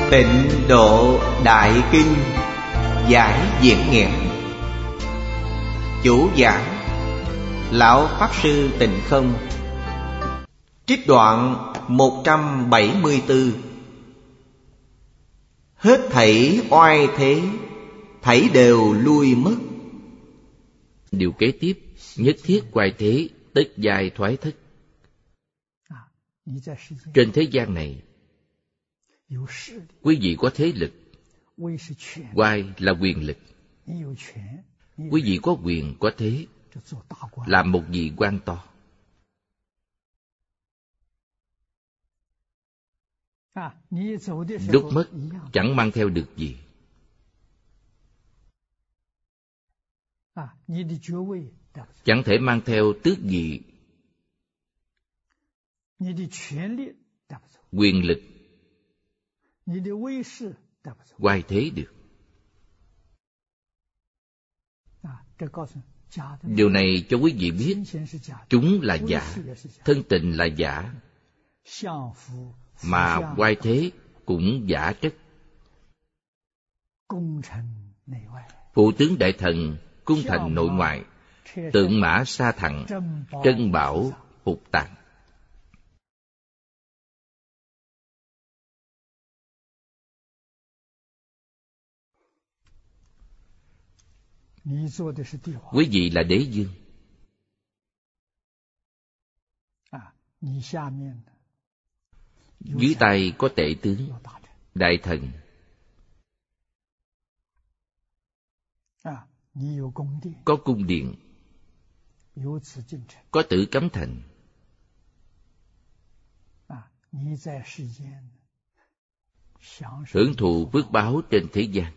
Tịnh Độ Đại Kinh giải diễn nghĩa. Chủ giảng Lão Pháp Sư Tịnh Không. Trích đoạn 174. Hết thảy oai thế, thảy đều lui mất. Điều kế tiếp, nhất thiết oai thế, tất giai thoái thất. Trên thế gian này, quý vị có thế lực. Oai là quyền lực. Quý vị có quyền, có thế, làm một vị quan to. Lúc mất chẳng mang theo được gì. Chẳng thể mang theo tước vị, quyền lực, oai thế được. Điều này cho quý vị biết, chúng là giả, thân tình là giả, mà oai thế cũng giả chất. Phụ tướng đại thần, cung thành nội ngoại, tượng mã sa thẳng, trân bảo phục tàng. Quý vị là đế vương. Dưới tay có tể tướng, đại thần. Có cung điện, có tử cấm thành. Hưởng thụ phước báo trên thế gian.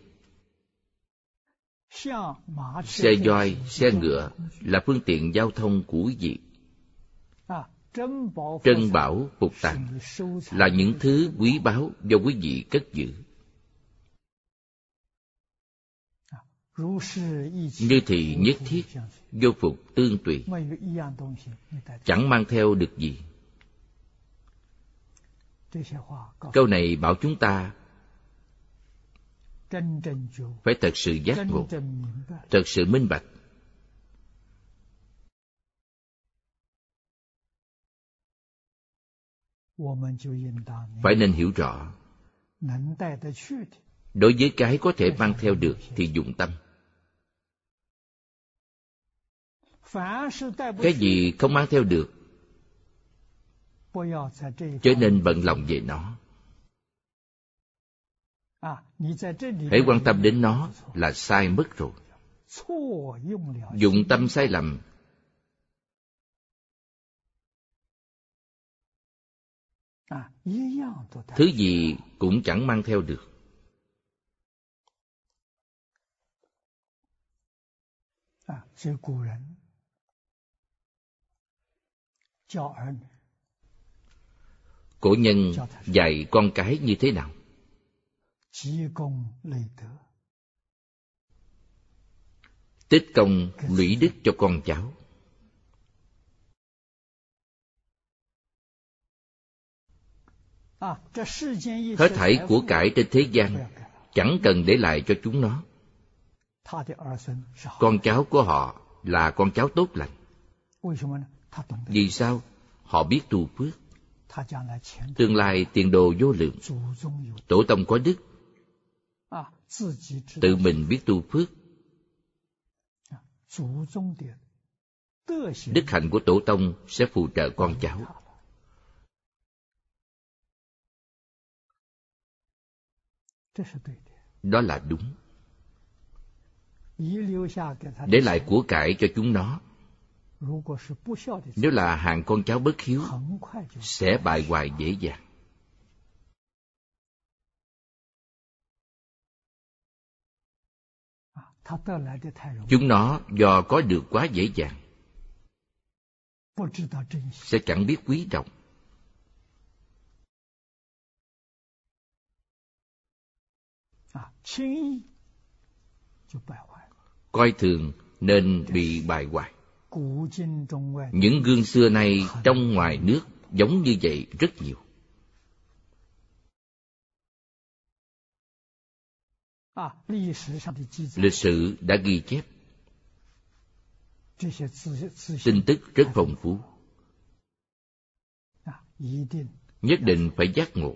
Xe voi, xe ngựa là phương tiện giao thông của quý vị. Trân bảo phục tàng là những thứ quý báu do quý vị cất giữ. Như thì nhất thiết, vô phục tương tùy, chẳng mang theo được gì. Câu này bảo chúng ta phải thật sự giác ngộ, thật sự minh bạch. Phải nên hiểu rõ. Đối với cái có thể mang theo được thì dụng tâm. Cái gì không mang theo được, chớ nên bận lòng về nó. Hãy quan tâm đến nó là sai mất rồi. Dụng tâm sai lầm, thứ gì cũng chẳng mang theo được. Cổ nhân dạy con cái như thế nào? Tích công lũy đức cho con cháu. Hết thảy của cải trên thế gian chẳng cần để lại cho chúng nó. Con cháu của họ là con cháu tốt lành. Vì sao? Họ biết tu phước. Tương lai tiền đồ vô lượng. Tổ tông có đức, tự mình biết tu phước. Đức hạnh của tổ tông sẽ phù trợ con cháu. Đó là đúng. Để lại của cải cho chúng nó. Nếu là hạng con cháu bất hiếu, sẽ bại hoại dễ dàng. Chúng nó do có được quá dễ dàng, sẽ chẳng biết quý trọng. Coi thường nên bị bại hoại. Những gương xưa nay trong ngoài nước giống như vậy rất nhiều. Lịch sử đã ghi chép tin tức rất phong phú, nhất định phải giác ngộ.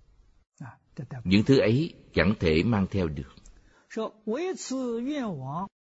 Những thứ ấy chẳng thể mang theo được.